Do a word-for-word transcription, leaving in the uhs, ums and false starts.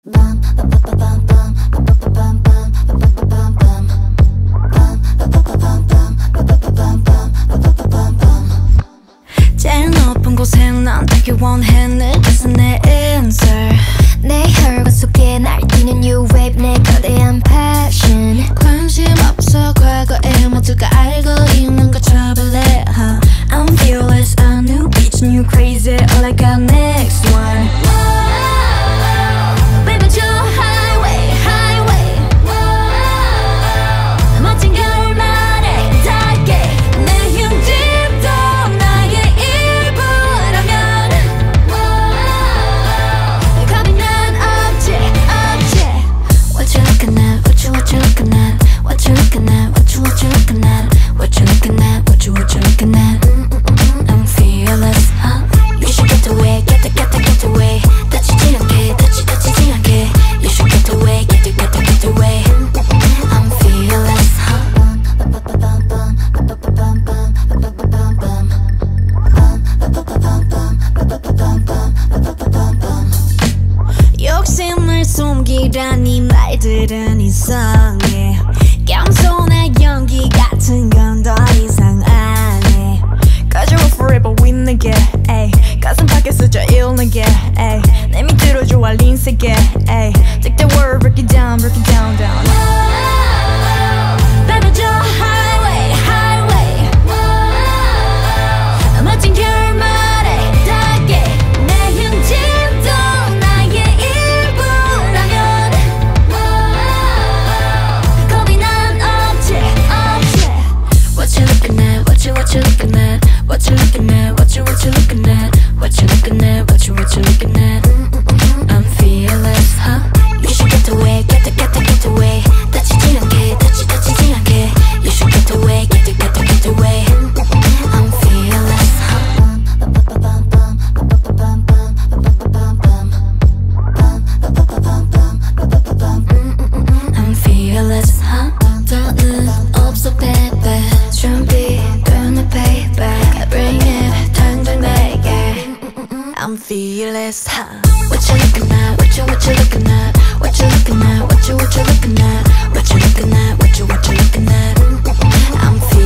제일 높은 곳에 난 되게 원해 그래서 내 answer 내 혈관 속에 날뛰는 new wave 내 거대한 passion 관심 없어 과거에 모두가 알고 있는 거 trouble it huh? I'm fearless, a new bitch, new crazy all I got next one Baby 저 highway highway 멋진 결말에 닿게 내 흉집도 나의 일부라면 겁이 난 없지 없지 What you looking at, what you, what you looking at What you looking at, what you, what you looking at What you looking at, what you, what you looking at I'm fearless, huh? You should get away, get the, get the, get away 다치지 않게, 다치, 다치지 않게 You should get away, get the, get the, get away I'm fearless, huh? 욕심을 숨기란 이 말들은 이상해 겸손의 연기 같은 건 더 이상 안 해 Cause you're forever with 내게 에이 가슴 밖에 쓰져 일내게 에이 내 밑으로 좋아 린 세게 에이 Take the word, break it down, break it down, down Baby 저 highway, highway 멋진 결말에 닿게 내 흉집도 나의 일부라면 겁이 난 없지 없지 What you looking at, what you, what you looking at What you looking at, what you, what you looking at What you looking at, what you, what you looking at I'm fearless, huh? You should get away, get the, get the, get away 다치지 않게, 다치, 다치지 않게 You should get away, get the, get the, get away I'm fearless, huh? I'm fearless, huh? 더는 없어, baby 준비되는 payback Bring it, 당장 내게 I'm fearless huh? What you looking at, what you, what you looking at What you looking at, what you, what you looking at What you looking at, what you, what you looking at I'm fearless